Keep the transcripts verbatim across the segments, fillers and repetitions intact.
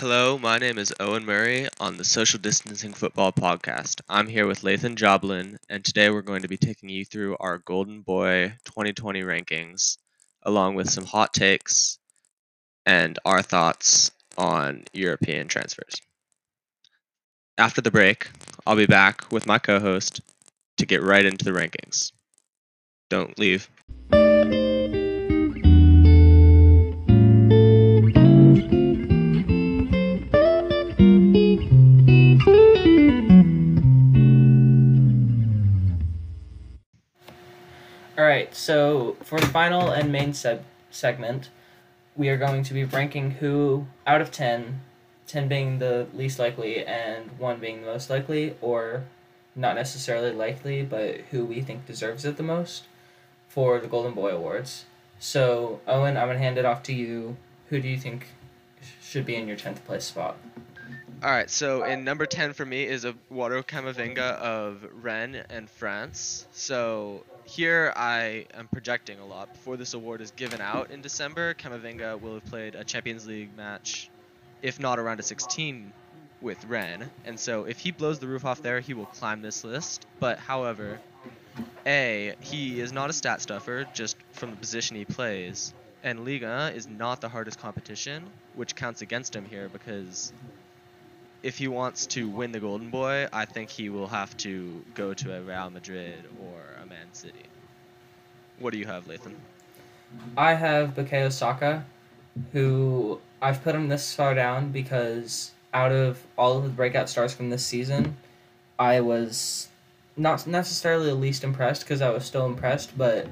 Hello, my name is Owen Murray on the Social Distancing Football Podcast. I'm here with Lathan Joblin, and today we're going to be taking you through our Golden Boy twenty twenty rankings, along with some hot takes and our thoughts on European transfers. After the break, I'll be back with my co host to get right into the rankings. Don't leave. Alright, so for the final and main seg- segment, we are going to be ranking who out of ten, ten being the least likely and one being the most likely, or not necessarily likely, but who we think deserves it the most for the Golden Boy Awards. So, Owen, I'm going to hand it off to you. Who do you think should be in your tenth place spot? Alright, so in number ten for me is a Wado Camavinga of Rennes and France. So here I am projecting a lot. Before this award is given out in December, Camavinga will have played a Champions League match, if not around a sixteen, with Rennes. And so if he blows the roof off there, he will climb this list. But however, A, he is not a stat stuffer, just from the position he plays. And Liga is not the hardest competition, which counts against him here because if he wants to win the Golden Boy, I think he will have to go to a Real Madrid or a Man City. What do you have, Lathan? I have Bukayo Saka, who I've put him this far down because out of all of the breakout stars from this season, I was not necessarily the least impressed because I was still impressed, but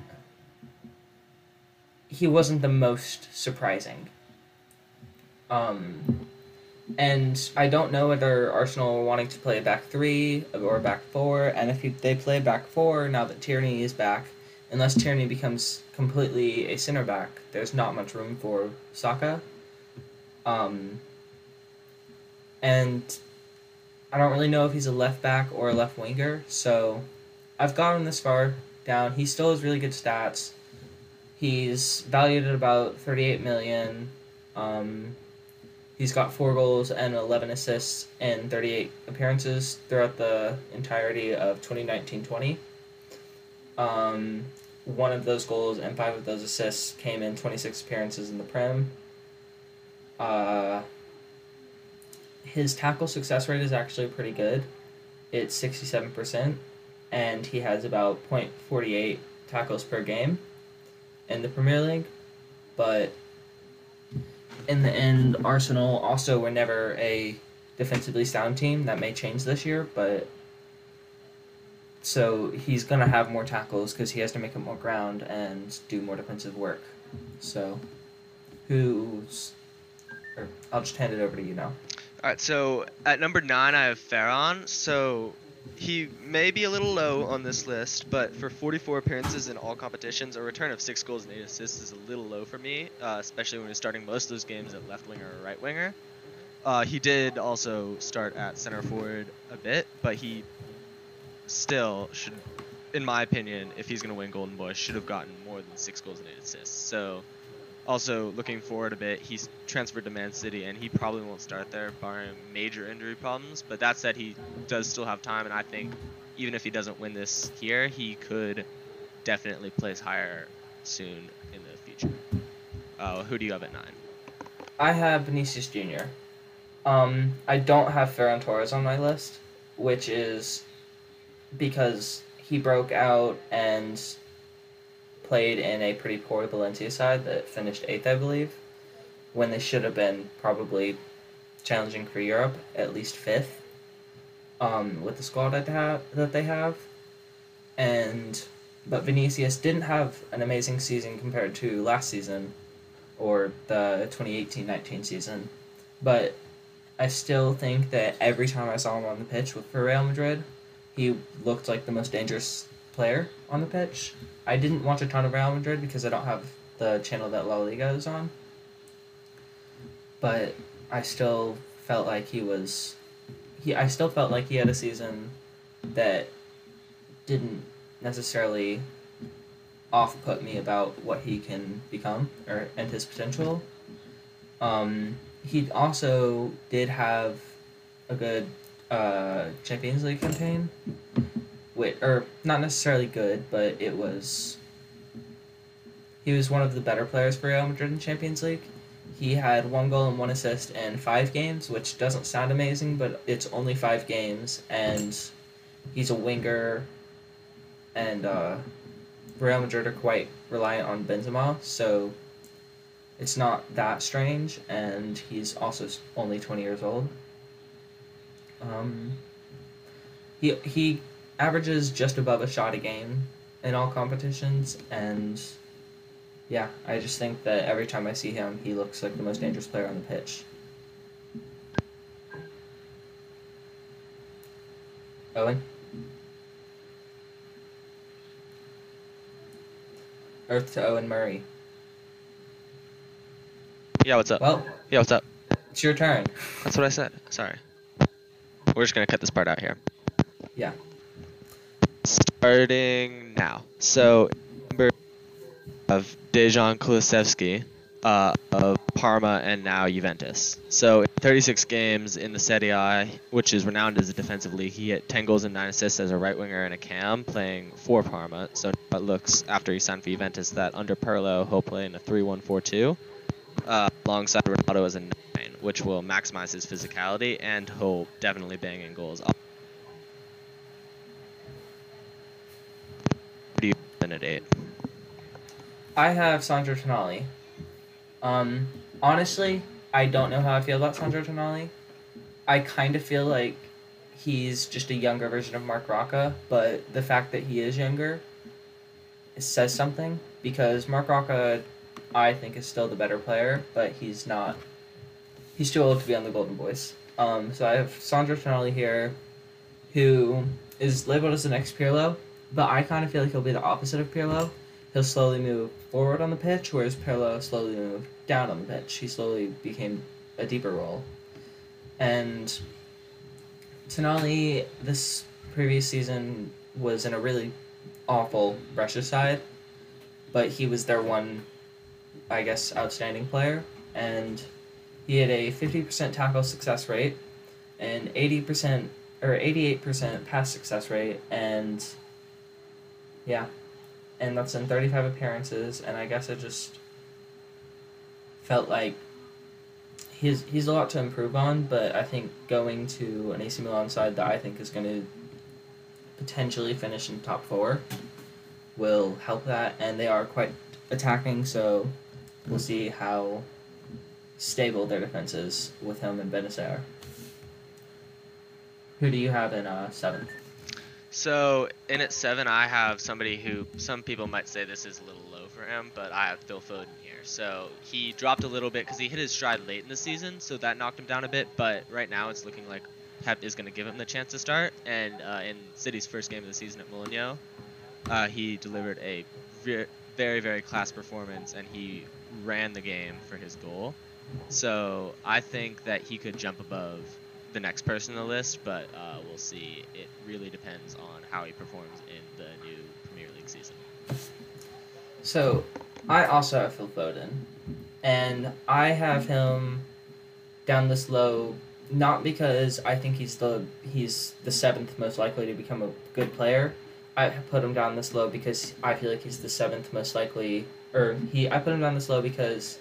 he wasn't the most surprising. Um, and I don't know whether Arsenal are wanting to play back three or back four, and if he, they play back four now that Tierney is back, unless Tierney becomes completely a center back, there's not much room for Saka. Um, and I don't really know if he's a left back or a left winger, so I've got him this far down. He still has really good stats. He's valued at about thirty-eight million. Um, he's got four goals and eleven assists in thirty-eight appearances throughout the entirety of twenty nineteen twenty. Um, one of those goals and five of those assists came in twenty-six appearances in the Prem. Uh, his tackle success rate is actually pretty good. It's sixty-seven percent, and he has about point four eight tackles per game in the Premier League. But in the end, Arsenal also were never a defensively sound team. That may change this year, but so he's going to have more tackles because he has to make up more ground and do more defensive work. So, who's... Or I'll just hand it over to you now. Alright, so at number nine I have Ferran. So he may be a little low on this list, but for forty-four appearances in all competitions, a return of six goals and eight assists is a little low for me, uh, especially when he's starting most of those games at left winger or right winger. Uh, he did also start at center forward a bit, but he still should, in my opinion, if he's going to win Golden Boy, should have gotten more than six goals and eight assists. So also looking forward a bit, he's transferred to Man City, and he probably won't start there, barring major injury problems. But that said, he does still have time, and I think even if he doesn't win this here, he could definitely place higher soon in the future. Uh, who do you have at nine? I have Vinicius Junior Um, I don't have Ferran Torres on my list, which is because he broke out and played in a pretty poor Valencia side that finished eighth, I believe, when they should have been probably challenging for Europe, at least fifth, um, with the squad that they have. That they have. And but Vinicius didn't have an amazing season compared to last season, or the twenty eighteen nineteen season, but I still think that every time I saw him on the pitch with for Real Madrid, he looked like the most dangerous player on the pitch. I didn't watch a ton of Real Madrid because I don't have the channel that La Liga is on, but I still felt like he was he I still felt like he had a season that didn't necessarily off-put me about what he can become or and his potential. Um, he also did have a good uh, Champions League campaign, with or not necessarily good, but it was he was one of the better players for Real Madrid in Champions League. He had one goal and one assist in five games, which doesn't sound amazing, but it's only five games, and he's a winger, and uh, Real Madrid are quite reliant on Benzema, so it's not that strange, and he's also only twenty years old. Um, he he averages just above a shot a game in all competitions, and yeah, I just think that every time I see him, he looks like the most dangerous player on the pitch. Owen? Earth to Owen Murray. Yeah, what's up? Well, Yeah, what's up? it's your turn. That's what I said. Sorry. We're just gonna cut this part out here. Yeah. Starting now. So, number of Dejan Kulusevski uh, of Parma and now Juventus. So, in thirty-six games in the Serie A, which is renowned as a defensive league, he hit ten goals and nine assists as a right winger and a cam, playing for Parma. So, it looks after he signed for Juventus that under Pirlo he'll play in a three one four two. Uh, alongside Ronaldo as a nine, which will maximize his physicality, and he'll definitely bang in goals. What do you think at eight? I have Sandro Tonali. Um, honestly, I don't know how I feel about Sandro Tonali. I kind of feel like he's just a younger version of Mark Rocca, but the fact that he is younger says something, because Mark Rocca, I think, is still the better player, but he's not. He's too old to be on the Golden Boys. Um, so I have Sandro Tonali here, who is labeled as the next Pirlo, but I kind of feel like he'll be the opposite of Pirlo. He'll slowly move forward on the pitch, whereas Pirlo slowly moved down on the pitch. He slowly became a deeper role. And Tonali, this previous season, was in a really awful Brescia side, but he was their one, I guess, outstanding player, and he had a fifty percent tackle success rate, an eighty percent or eighty-eight percent pass success rate, and yeah, and that's in thirty-five appearances, and I guess I just felt like he's he's a lot to improve on, but I think going to an A C Milan side that I think is going to potentially finish in top four will help that, and they are quite attacking, so we'll see how stable their defense is with him and Benacer. Who do you have in uh, seventh? So in at seven, I have somebody who some people might say this is a little low for him, but I have Phil Foden here. So he dropped a little bit because he hit his stride late in the season, so that knocked him down a bit. But right now, it's looking like Pep is going to give him the chance to start. And uh, in City's first game of the season at Molineux, uh, he delivered a very, very, very class performance, and he ran the game for his goal. So I think that he could jump above the next person on the list, but uh, we'll see. It really depends on how he performs in the new Premier League season. So I also have Phil Foden, and I have him down this low, not because I think he's the he's the seventh most likely to become a good player. I put him down this low because I feel like he's the seventh most likely, or he I put him down this low because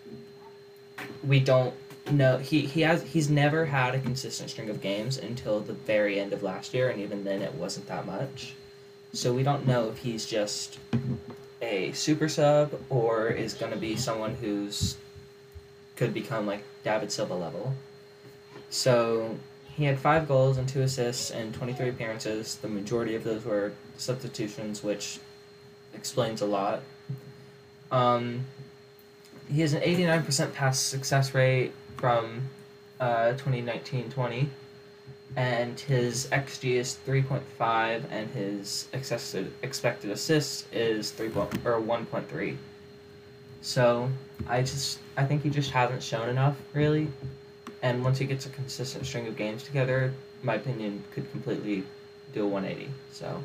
we don't know he, he has he's never had a consistent string of games until the very end of last year, and even then it wasn't that much. So we don't know if he's just a super sub or is going to be someone who's could become like David Silva level. So he had five goals and two assists in twenty-three appearances. The majority of those were substitutions, which explains a lot. Um, he has an eighty-nine percent pass success rate from uh, twenty nineteen twenty, and his X G is three point five, and his expected expected assists is three point or one point three. So I just I think he just hasn't shown enough, really, and once he gets a consistent string of games together, in my opinion, could completely do a one eighty. So.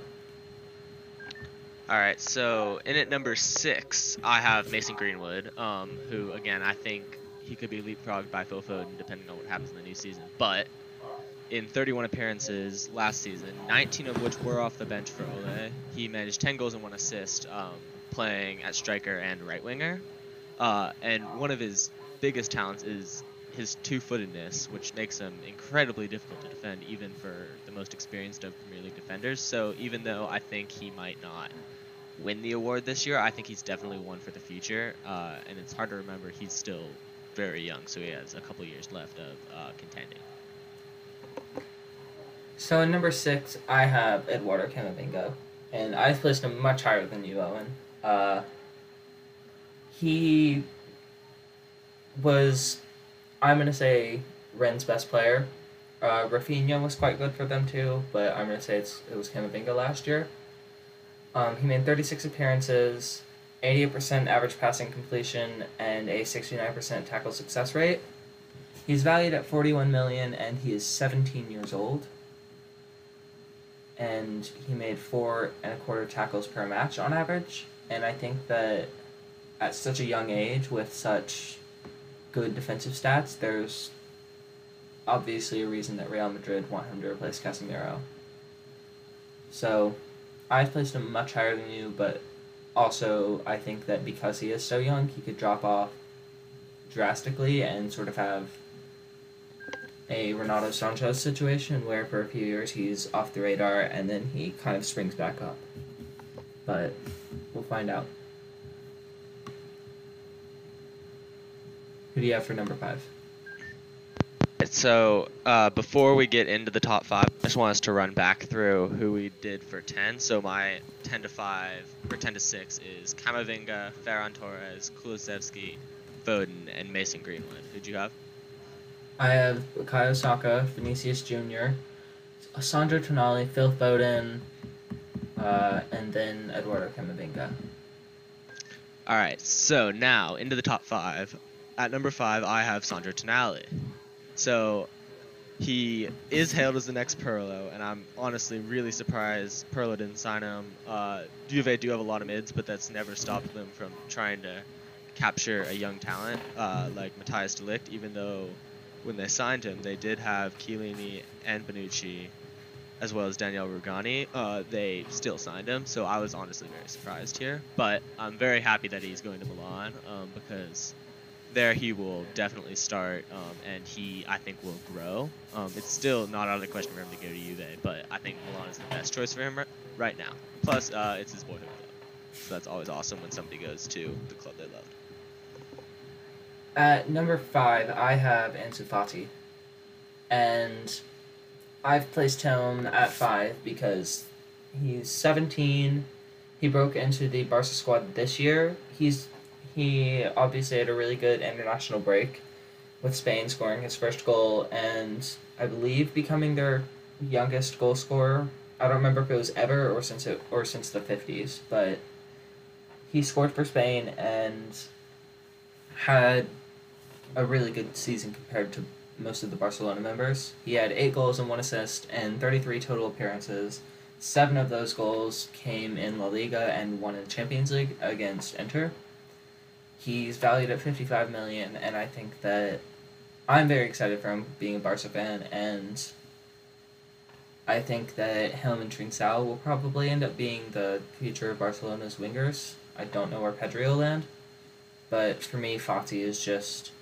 All right, so in at number six, I have Mason Greenwood, um, who again I think he could be leapfrogged by Phil Foden depending on what happens in the new season. But in thirty-one appearances last season, nineteen of which were off the bench for Ole, he managed ten goals and one assist, um, playing at striker and right winger. Uh, and one of his biggest talents is his two-footedness, which makes him incredibly difficult to defend even for the most experienced of Premier League defenders. So even though I think he might not win the award this year, I think he's definitely one for the future. Uh, and it's hard to remember he's still very young, so he has a couple years left of uh, contending. So in number six, I have Eduardo Camavinga, and I placed him much higher than you, Owen. Uh, he was, I'm going to say, Rennes' best player. Uh, Rafinha was quite good for them too, but I'm going to say it's, it was Camavinga last year. Um, he made thirty-six appearances, eighty-eight percent average passing completion, and a sixty-nine percent tackle success rate. He's valued at forty-one million dollars, and he is seventeen years old. And he made four and a quarter tackles per match on average. And I think that at such a young age, with such good defensive stats, there's obviously a reason that Real Madrid want him to replace Casemiro. So I placed him much higher than you, but also I think that because he is so young, he could drop off drastically and sort of have a Renato Sanchez situation where for a few years he's off the radar and then he kind of springs back up. But we'll find out. Who do you have for number five? So uh, before we get into the top five, I just want us to run back through who we did for ten. So my ten to five or ten to six is Camavinga, Ferran Torres, Kulusevski, Foden, and Mason Greenwood. Who'd you have? I have Bukayo Saka, Vinicius Junior, Sandro Tonali, Phil Foden, uh, and then Eduardo Camavinga. All right, so now into the top five. At number five, I have Sandro Tonali. So he is hailed as the next Pirlo, and I'm honestly really surprised Pirlo didn't sign him. Uh, Juve do have a lot of mids, but that's never stopped them from trying to capture a young talent uh, like Matthias de Ligt, even though when they signed him, they did have Chiellini and Bonucci, as well as Daniel Rugani. Uh, they still signed him, so I was honestly very surprised here. But I'm very happy that he's going to Milan um, because there he will definitely start, um, and he, I think, will grow. Um, it's still not out of the question for him to go to Juve, but I think Milan is the best choice for him right now. Plus, uh, it's his boyhood club, so that's always awesome when somebody goes to the club they loved. At number five, I have Ansu Fati, and I've placed him at five because he's seventeen. He broke into the Barca squad this year. He's he obviously had a really good international break with Spain scoring his first goal and I believe becoming their youngest goal scorer. I don't remember if it was ever or since it or since the fifties, but he scored for Spain and had a really good season compared to most of the Barcelona members. He had eight goals and one assist and thirty-three total appearances. Seven of those goals came in La Liga and one in the Champions League against Inter. He's valued at fifty-five million dollars, and I think that I'm very excited for him being a Barca fan, and I think that him and Trincao will probably end up being the future of Barcelona's wingers. I don't know where Pedri will land, but for me, Fati is just...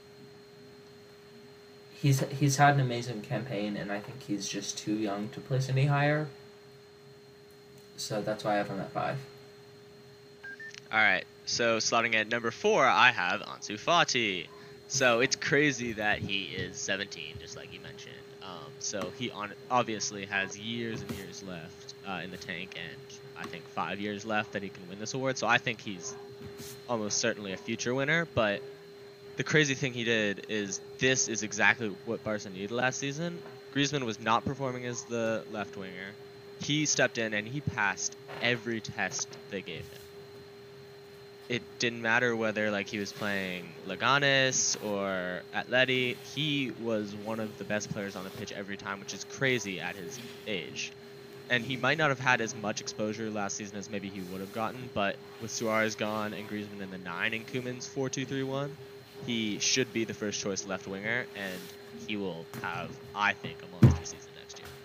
He's he's had an amazing campaign, and I think he's just too young to place any higher. So that's why I have him at five. All right, so slotting at number four, I have Ansu Fati. So it's crazy that he is seventeen, just like you mentioned. Um, so he on, obviously has years and years left uh, in the tank, and I think five years left that he can win this award. So I think he's almost certainly a future winner, but the crazy thing he did is this is exactly what Barca needed last season. Griezmann was not performing as the left winger. He stepped in and he passed every test they gave him. It didn't matter whether like he was playing Leganes or Atleti. He was one of the best players on the pitch every time, which is crazy at his age. And he might not have had as much exposure last season as maybe he would have gotten, but with Suarez gone and Griezmann in the nine in Koeman's four two three one, he should be the first choice left winger, and he will have, I think, a monster season next year.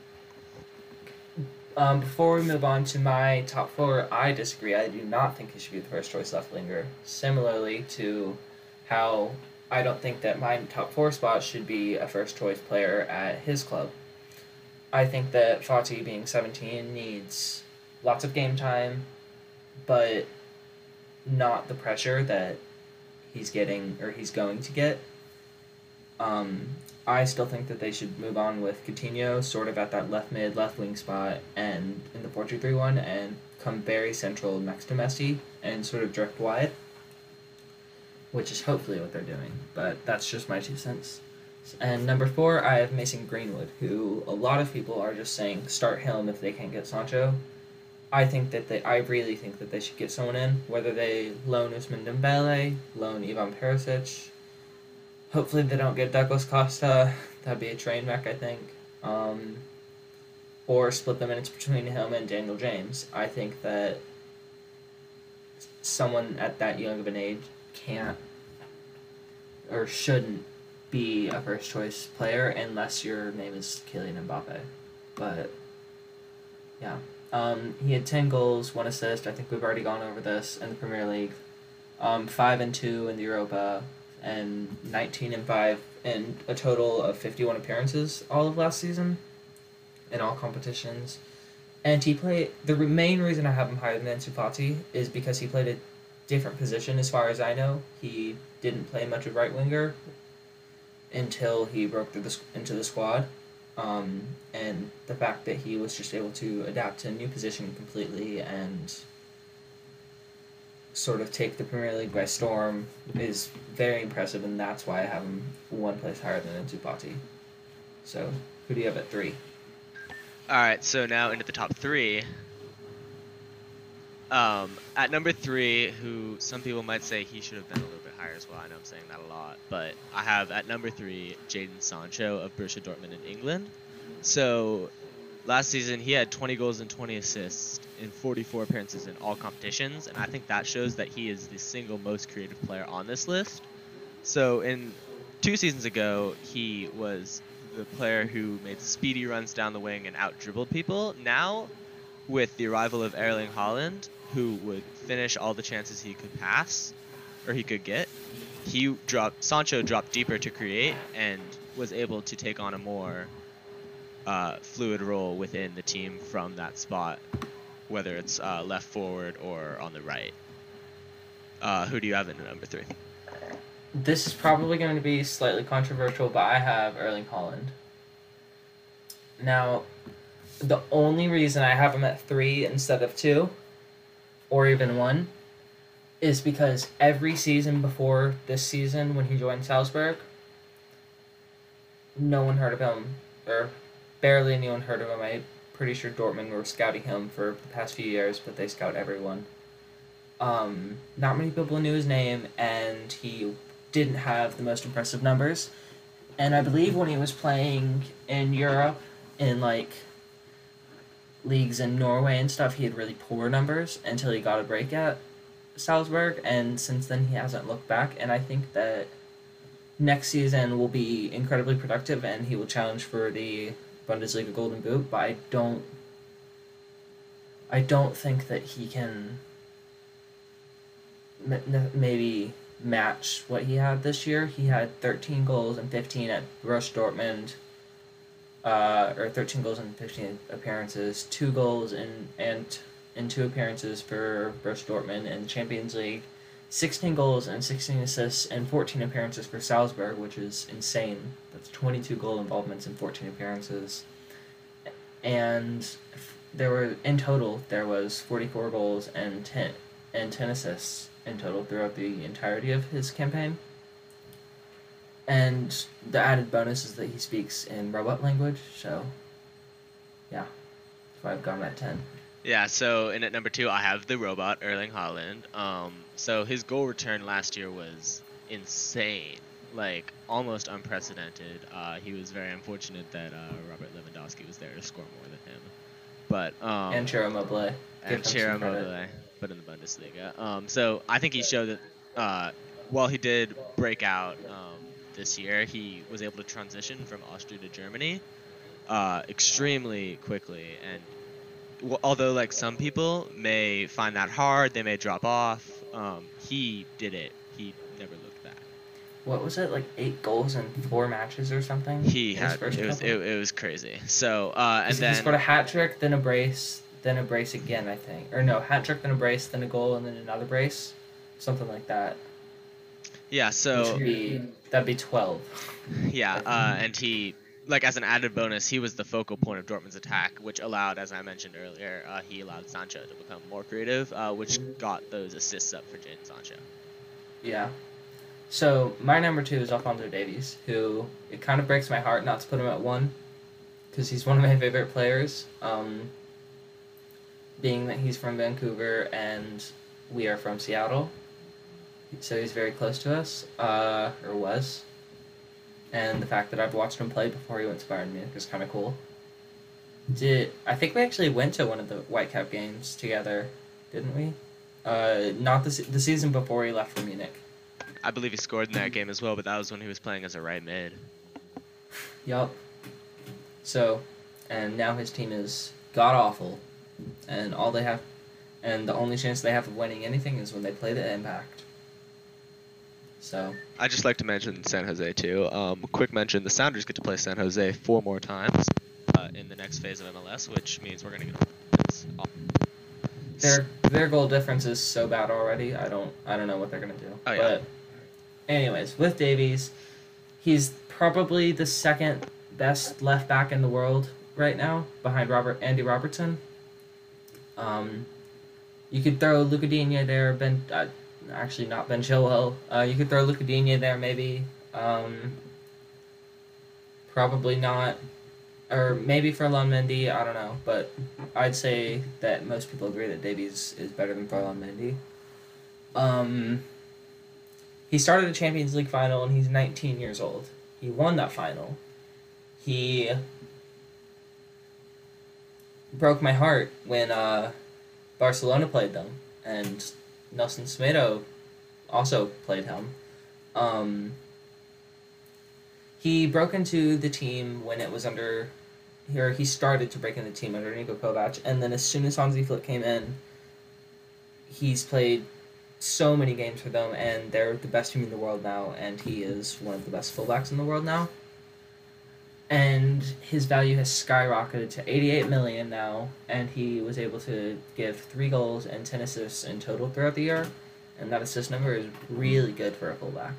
Um, before we move on to my top four, I disagree. I do not think he should be the first choice left winger. Similarly to how I don't think that my top four spot should be a first choice player at his club. I think that Fati, being seventeen, needs lots of game time, but not the pressure that he's getting or he's going to get. Um, I still think that they should move on with Coutinho sort of at that left mid, left wing spot and in the four two three one and come very central next to Messi and sort of drift wide, which is hopefully what they're doing, but that's just my two cents. And number four, I have Mason Greenwood, who a lot of people are just saying start him if they can't get Sancho. I think that they, I really think that they should get someone in, whether they loan Ousmane Dembele, loan Ivan Perisic. Hopefully they don't get Douglas Costa. That'd be a train wreck, I think. Um, or split the minutes between him and Daniel James. I think that someone at that young of an age can't or shouldn't be a first choice player unless your name is Kylian Mbappe. But yeah. Um, he had ten goals, one assist. I think we've already gone over this in the Premier League. Um, five and two in the Europa, and nineteen and five in a total of fifty-one appearances all of last season, in all competitions. And he played. The main reason I have him higher than Ansu Fati is because he played a different position. As far as I know, he didn't play much of right winger until he broke through the, into the squad. Um, and the fact that he was just able to adapt to a new position completely and sort of take the Premier League by storm is very impressive, and that's why I have him one place higher than Ansu Fati. So, who do you have at three? All right, so now into the top three. Um, at number three, who some people might say he should have been a little bit higher as well. I know I'm saying that a lot, but I have at number three Jadon Sancho of Borussia Dortmund in England. So last season he had twenty goals and twenty assists in forty-four appearances in all competitions, and I think that shows that he is the single most creative player on this list. So in two seasons ago, he was the player who made speedy runs down the wing and out-dribbled people. Now, with the arrival of Erling Haaland, who would finish all the chances he could pass, or he could get, he dropped Sancho dropped deeper to create and was able to take on a more uh, fluid role within the team from that spot, whether it's uh, left forward or on the right. Uh, who do you have in number three? This is probably going to be slightly controversial, but I have Erling Haaland. Now, the only reason I have him at three instead of two, or even one, is because every season before this season, when he joined Salzburg, no one heard of him, or barely anyone heard of him. I'm pretty sure Dortmund were scouting him for the past few years, but they scout everyone. Um, not many people knew his name, and he didn't have the most impressive numbers. And I believe when he was playing in Europe, in like leagues in Norway and stuff, he had really poor numbers until he got a break at Salzburg, and since then he hasn't looked back. And I think that next season will be incredibly productive, and he will challenge for the Bundesliga Golden Boot. But I don't, I don't think that he can m- maybe match what he had this year. He had thirteen goals and fifteen at Borussia Dortmund. Uh, or thirteen goals in fifteen appearances, two goals in and in two appearances for Borussia Dortmund in the Champions League, sixteen goals and sixteen assists and fourteen appearances for Salzburg, which is insane. That's twenty-two goal involvements in fourteen appearances. And there were in total there was forty-four goals and ten and ten assists in total throughout the entirety of his campaign. And the added bonus is that he speaks in robot language, so yeah, that's why I've got him at ten. Yeah, so in at number two, I have the robot, Erling Haaland. Um, so his goal return last year was insane, like almost unprecedented. Uh, he was very unfortunate that uh, Robert Lewandowski was there to score more than him. But um, and Ciro Immobile. And Ciro Immobile, but in the Bundesliga. Um, so I think he showed that uh, while he did break out um, this year, he was able to transition from Austria to Germany uh, extremely quickly. And w- although like some people may find that hard, they may drop off. Um, he did it. He never looked back. What was it, like eight goals in four matches or something? He in his had first it was it, couple? it was crazy. So uh, and he then scored a hat trick, then a brace, then a brace again, I think. Or no, hat trick, then a brace, then a goal, and then another brace, something like that. yeah, Which so would be that'd be twelve. yeah, uh, and he like as an added bonus, he was the focal point of Dortmund's attack, which allowed, as I mentioned earlier, uh, he allowed Sancho to become more creative, uh, which got those assists up for Jadon Sancho. Yeah. So my number two is Alphonso Davies, who it kind of breaks my heart not to put him at one, because he's one of my favorite players. Um, being that he's from Vancouver and we are from Seattle, so he's very close to us, uh, or was. And the fact that I've watched him play before he went to Bayern Munich is kind of cool. Did I think we actually went to one of the Whitecap games together, didn't we? Uh, not the se- the season before he left for Munich. I believe he scored in that game as well, but that was when he was playing as a right mid. Yup. So, and now his team is god awful, and all they have, and the only chance they have of winning anything is when they play the Impact. So. I'd just like to mention San Jose too. Um, quick mention: the Sounders get to play San Jose four more times uh, in the next phase of M L S, which means we're gonna get. Their their goal difference is so bad already. I don't I don't know what they're gonna do. Oh, yeah. But anyways, with Davies, he's probably the second best left back in the world right now, behind Robert Andy Robertson. Um, you could throw Luca Digne there, Ben. Uh, actually, not Ben Chilwell. Uh, you could throw Luca Digne there, maybe. Um, probably not. Or maybe Ferland Mendy, I don't know. But I'd say that most people agree that Davies is better than Ferland Mendy. Um, he started a Champions League final and he's nineteen years old. He won that final. He broke my heart when uh, Barcelona played them. And Nelson Semedo also played him. Um, he broke into the team when it was under... Here he started to break into the team under Niko Kovac, and then as soon as Hansi Flick came in, he's played so many games for them, and they're the best team in the world now, and he is one of the best fullbacks in the world now. And his value has skyrocketed to eighty-eight million now, and he was able to give three goals and ten assists in total throughout the year, and that assist number is really good for a fullback.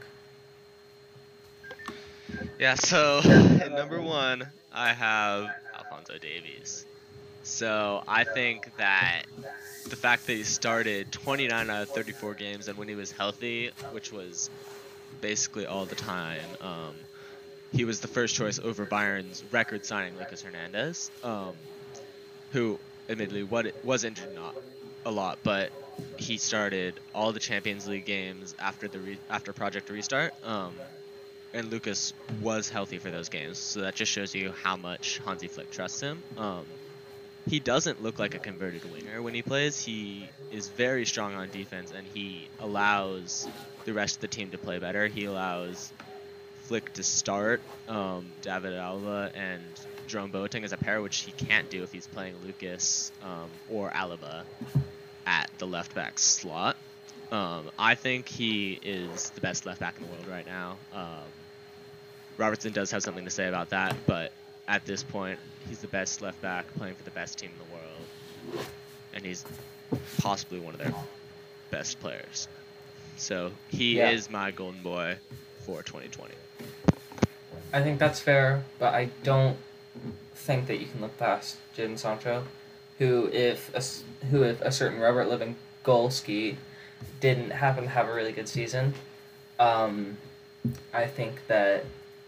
Yeah, so at number one, I have Alphonso Davies. So I think that the fact that he started twenty-nine out of thirty-four games, and when he was healthy, which was basically all the time, um, he was the first choice over Bayern's record signing Lucas Hernandez, um, who admittedly what was injured not a lot, but he started all the Champions League games after the re- after Project Restart. Um, And Lucas was healthy for those games, so that just shows you how much Hansi Flick trusts him. Um, he doesn't look like a converted winger when he plays. He is very strong on defense, and he allows the rest of the team to play better. He allows Flick to start um, David Alaba and Jerome Boateng as a pair, which he can't do if he's playing Lucas um, or Alaba at the left back slot. Um, I think he is the best left back in the world right now. Um, Robertson does have something to say about that, but at this point, he's the best left back playing for the best team in the world, and he's possibly one of their best players. So he Yeah. is my golden boy for twenty twenty. I think that's fair, but I don't think that you can look past Jadon Sancho, who if a, s- who if a certain Robert Lewandowski didn't happen to have a really good season, um, I think that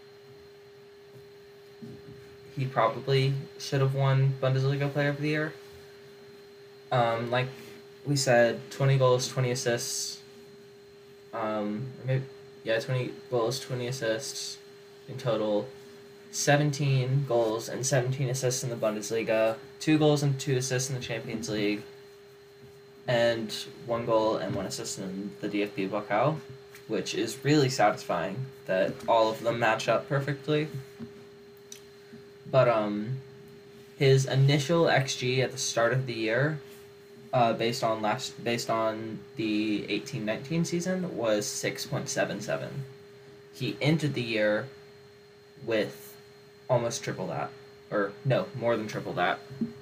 he probably should have won Bundesliga Player of the Year. Um, like we said, twenty goals, twenty assists. Um, maybe, yeah, twenty goals, twenty assists in total. seventeen goals and seventeen assists in the Bundesliga. Two goals and two assists in the Champions League. And one goal and one assist in the D F B Pokal. which is really satisfying that all of them match up perfectly. But um, his initial X G at the start of the year, uh, based on last based on the eighteen nineteen season, was six point seven seven. He ended the year with almost triple that, or no, more than triple that,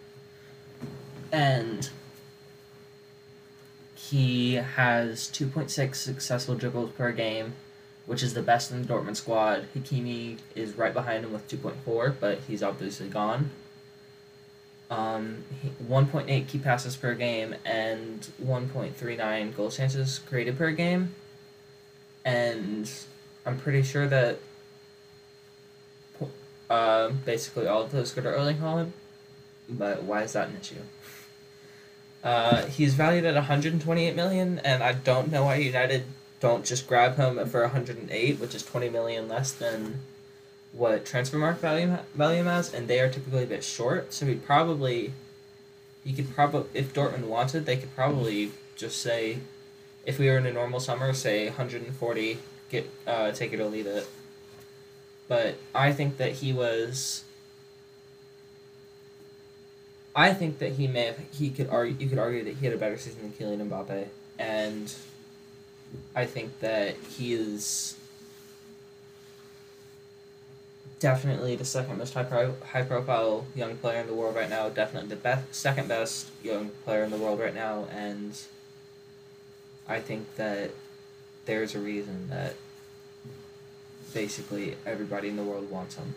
and he has two point six successful dribbles per game, which is the best in the Dortmund squad. Hakimi is right behind him with two point four, but he's obviously gone. Um, one point eight key passes per game and one point three nine goal chances created per game. And I'm pretty sure that uh, basically all of those go to Erling Haaland. But why is that an issue? Uh, he's valued at one hundred twenty-eight million dollars, and I don't know why United don't just grab him for one hundred eight, which is twenty million dollars less than what Transfermarkt value value has, and they are typically a bit short. So he'd probably, he could probably, if Dortmund wanted, they could probably just say, if we were in a normal summer, say one hundred forty, get uh, take it or leave it. But I think that he was. I think that he may have. He could argue. You could argue that he had a better season than Kylian Mbappe, and I think that he is definitely the second most high pro, high profile young player in the world right now. Definitely the best, second best young player in the world right now, and I think that there's a reason that basically everybody in the world wants him.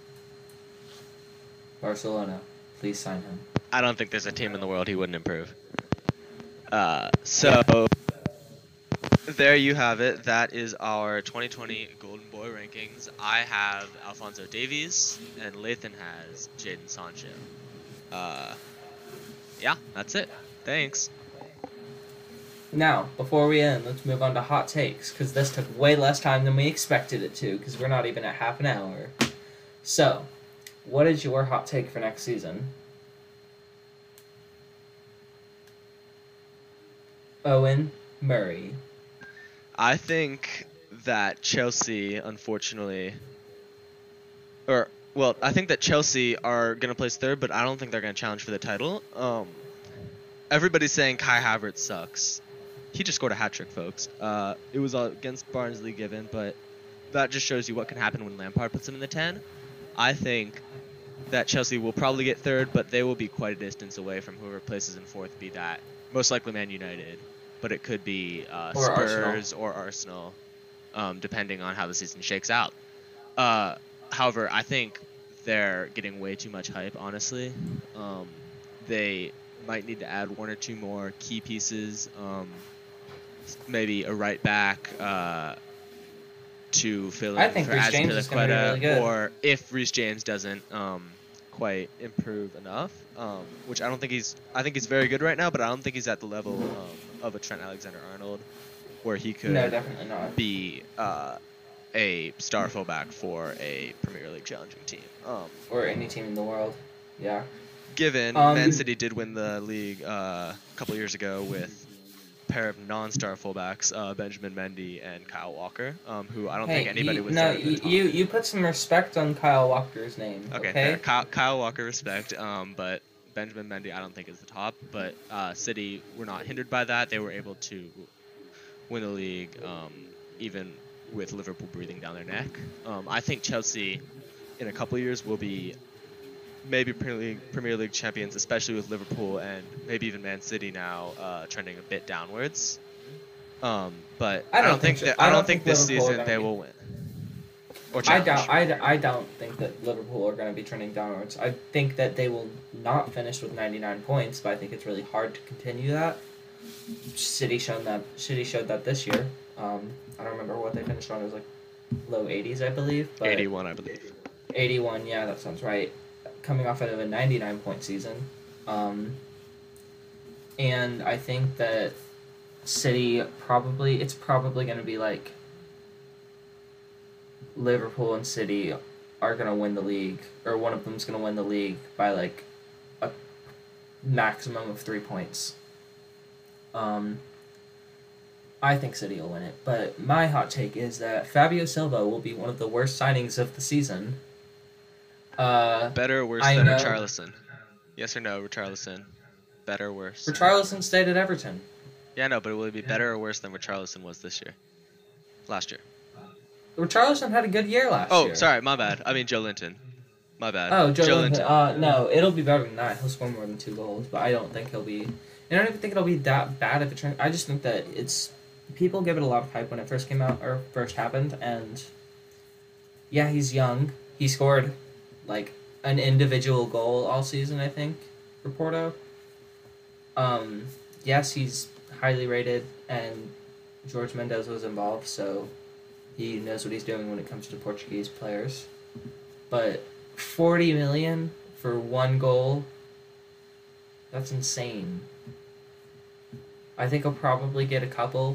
Barcelona, please sign him. I don't think there's a team in the world he wouldn't improve. Uh, so there you have it. That is our twenty twenty Golden Boy rankings. I have Alphonso Davies, and Lathan has Jadon Sancho. Uh, yeah, that's it. Thanks. Now, before we end, let's move on to hot takes, because this took way less time than we expected it to, because we're not even at half an hour. So, what is your hot take for next season? Owen Murray. I think that Chelsea, unfortunately, or, well, I think that Chelsea are going to place third, but I don't think they're going to challenge for the title. Um, everybody's saying Kai Havertz sucks. He just scored a hat trick, folks. Uh, it was against Barnsley given, but that just shows you what can happen when Lampard puts him in the ten. I think that Chelsea will probably get third, but they will be quite a distance away from whoever places in fourth, be that most likely Man United, but it could be uh, Or Spurs Arsenal. or Arsenal, um, depending on how the season shakes out. Uh, however, I think they're getting way too much hype, honestly. Um, they might need to add one or two more key pieces, um, maybe a right back uh, to fill I in think for Reece James is gonna be really good. Azpilicueta, or if Reece James doesn't um, quite improve enough, um, which I don't think he's. I think he's very good right now, but I don't think he's at the level um, of a Trent Alexander-Arnold, where he could No, definitely not. be uh, a star fullback for a Premier League challenging team. Um, Or any team in the world. Yeah. given Um, Man City did win the league uh, a couple years ago with a pair of non-star fullbacks, uh, Benjamin Mendy and Kyle Walker, um, who I don't Hey, think anybody you, would no, say. at the you, top. you you put some respect on Kyle Walker's name. Okay, Okay. fair. Kyle, Kyle Walker, respect, um, but Benjamin Mendy I don't think is the top. But uh, City were not hindered by that. They were able to win the league, um, even with Liverpool breathing down their neck. Um, I think Chelsea, in a couple of years, will be maybe Premier League, Premier League champions, especially with Liverpool and maybe even Man City now uh, trending a bit downwards. Um, but I I don't don't, think, think so. that, I I don't don't think, think this Liverpool are season gonna they be- will win. Or I challenge. doubt. I, I don't think that Liverpool are going to be trending downwards. I think that they will not finish with ninety-nine points, but I think it's really hard to continue that. City shown that. City showed that this year. Um, I don't remember what they finished on. It was like low eighties, I believe. But eighty-one, I believe. eighty-one, yeah, that sounds right. Coming off of a ninety-nine point season. Um, and I think that City probably, it's probably going to be like Liverpool and City are going to win the league, or one of them's going to win the league by like a maximum of three points. Um, I think City will win it, but my hot take is that Fabio Silva will be one of the worst signings of the season. Uh, Better or worse I than know Richarlison? Yes or no, Richarlison? Better or worse? Richarlison stayed at Everton. Yeah, no, but will it be better or worse than Richarlison was this year? Last year. Richarlison had a good year last Oh, year. sorry, my bad. I mean Joe Linton. My bad. Oh, Joe, Joe Linton. Linton. Uh, no, it'll be better than that. He'll score more than two goals, but I don't think he'll be. I don't even think it'll be that bad if it turns. I just think that it's people give it a lot of hype when it first came out or first happened, and yeah, he's young. He scored like an individual goal all season, I think, for Porto. Um, yes, he's highly rated, and George Mendes was involved, so he knows what he's doing when it comes to Portuguese players. But forty million for one goal, that's insane. I think he'll probably get a couple.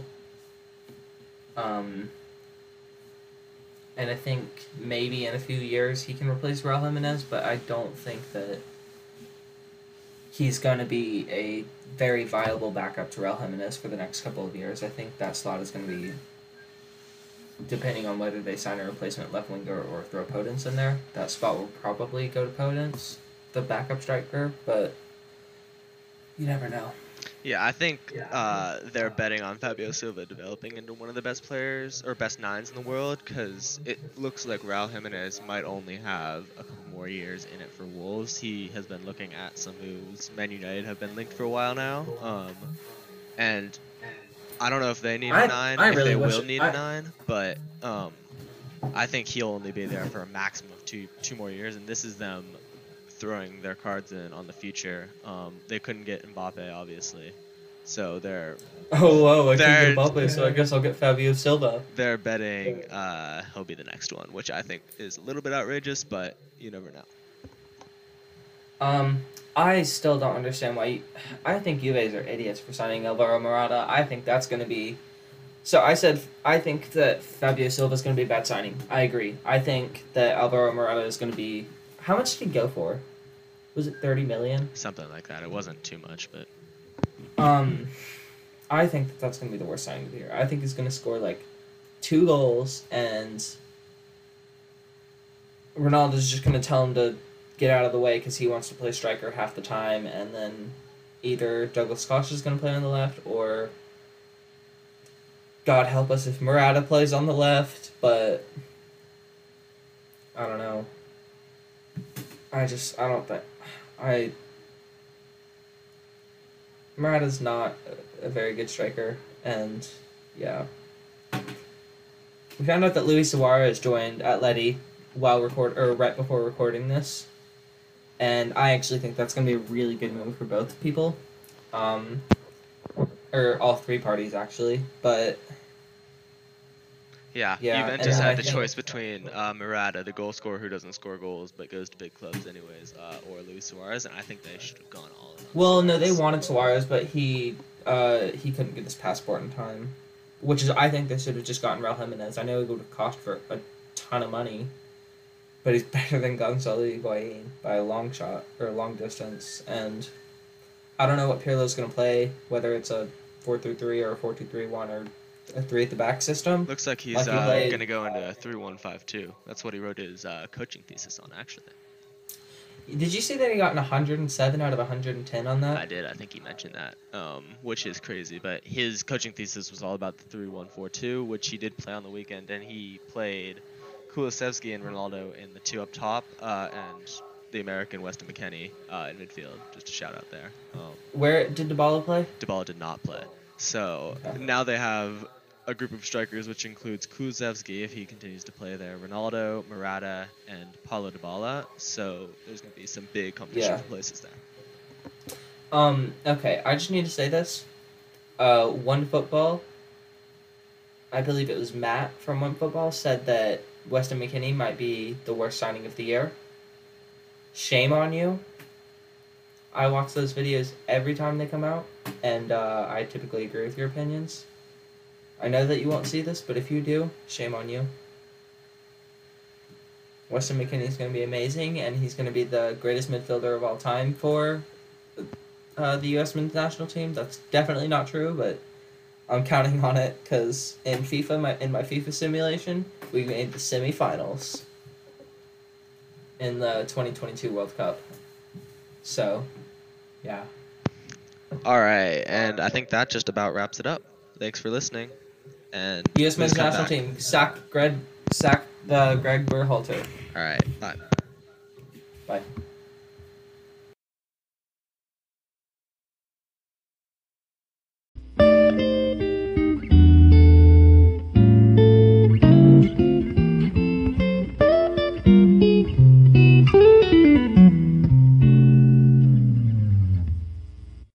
Um, and I think maybe in a few years he can replace Raul Jimenez, but I don't think that he's going to be a very viable backup to Raul Jimenez for the next couple of years. I think that slot is going to be, depending on whether they sign a replacement left winger or throw Podence in there, that spot will probably go to Podence, the backup striker, but you never know. Yeah, I think uh, they're betting on Fabio Silva developing into one of the best players or best nines in the world because it looks like Raul Jimenez might only have a couple more years in it for Wolves. He has been looking at some moves. Man United have been linked for a while now, um, and I don't know if they need I, a nine, I if really they wish will it, need I, a nine, but um, I think he'll only be there for a maximum of two two more years, and this is them throwing their cards in on the future. Um, they couldn't get Mbappe, obviously, so they're Oh, whoa, I They're- can get Mbappe, so I guess I'll get Fabio Silva. they're betting uh, he'll be the next one, which I think is a little bit outrageous, but you never know. Um, I still don't understand why. You, I think Juves are idiots for signing Alvaro Morata. I think that's going to be. So I said I think that Fabio Silva is going to be a bad signing. I agree. I think that Alvaro Morata is going to be. How much did he go for? Was it thirty million? Something like that. It wasn't too much, but Um, I think that that's going to be the worst signing of the year. I think he's going to score like two goals, and Ronaldo's just going to tell him to get out of the way because he wants to play striker half the time, and then either Douglas Costa is going to play on the left, or God help us if Morata plays on the left, but I don't know. I just, I don't think, I, Morata's not a, a very good striker, and yeah. We found out that Luis Suarez joined Atleti while record, or right before recording this, and I actually think that's going to be a really good move for both people, um, or all three parties actually, but yeah, Yeah, Juventus and then had I the think- choice between uh, Morata, the goal scorer who doesn't score goals but goes to big clubs anyways, uh, or Luis Suarez, and I think they should have gone all in. on Well, no, they Suarez. wanted Suarez, but he uh, he couldn't get his passport in time, which is I think they should have just gotten Raul Jimenez. I know it would have cost for a ton of money, but he's better than Gonzalo Higuain by a long shot or a long distance. And I don't know what Pirlo's going to play, whether it's a four three three or a four two three one or a three at the back system. Looks like he's Like he uh, played- going to go into a three one five two. That's what he wrote his uh, coaching thesis on, actually. Did you see that he got an one hundred seven out of one hundred ten on that? I did. I think he mentioned that, um, which is crazy. But his coaching thesis was all about the three one four two, which he did play on the weekend, and he played Kulusevski and Ronaldo in the two up top, uh, and the American Weston McKennie uh, in midfield. Just a shout out there. Um, Where did Dybala play? Dybala did not play. So Okay. now they have a group of strikers, which includes Kulusevski, if he continues to play there, Ronaldo, Morata, and Paulo Dybala. So there's going to be some big competition Yeah. for places there. Um, okay, I just need to say this. Uh, One Football, I believe it was Matt from One Football, said that Weston McKennie might be the worst signing of the year. Shame on you. I watch those videos every time they come out, and uh, I typically agree with your opinions. I know that you won't see this, but if you do, shame on you. Weston McKennie is going to be amazing, and he's going to be the greatest midfielder of all time for uh, the U S men's national team. That's definitely not true, but I'm counting on it because in FIFA, my in my FIFA simulation, we made the semifinals in the twenty twenty-two World Cup. So, yeah. All right, and I think that just about wraps it up. Thanks for listening. And U S please men's come national back. team sack Greg sack uh, Greg Berhalter. All right, bye. Bye.